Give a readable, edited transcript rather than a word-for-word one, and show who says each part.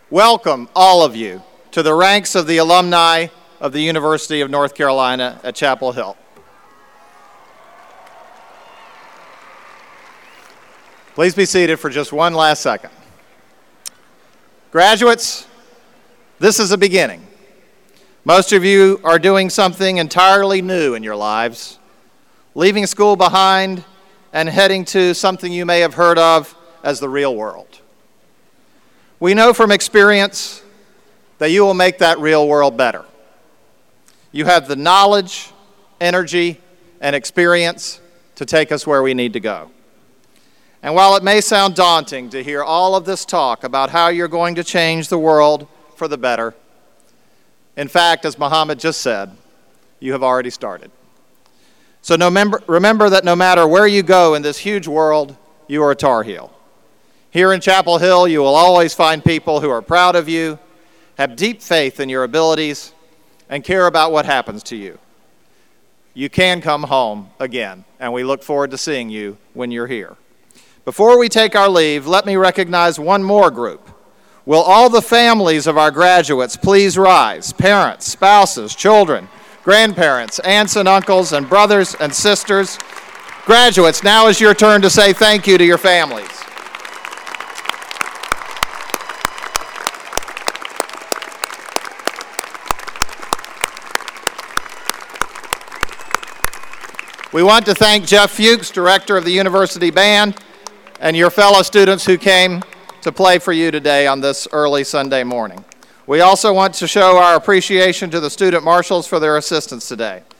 Speaker 1: welcome all of you to the ranks of the alumni of the University of North Carolina at Chapel Hill. Please be seated for just one last second. Graduates, this is a beginning. Most of you are doing something entirely new in your lives, leaving school behind and heading to something you may have heard of as the real world. We know from experience that you will make that real world better. You have the knowledge, energy, and experience to take us where we need to go. And while it may sound daunting to hear all of this talk about how you're going to change the world for the better, in fact, as Muhammad just said, you have already started. So remember that no matter where you go in this huge world, you are a Tar Heel. Here in Chapel Hill, you will always find people who are proud of you, have deep faith in your abilities, and care about what happens to you. You can come home again, and we look forward to seeing you when you're here. Before we take our leave, let me recognize one more group. Will all the families of our graduates please rise? Parents, spouses, children, grandparents, aunts and uncles, and brothers and sisters. Graduates, now is your turn to say thank you to your families. We want to thank Jeff Fuchs, director of the University Band, and your fellow students who came to play for you today on this early Sunday morning. We also want to show our appreciation to the student marshals for their assistance today.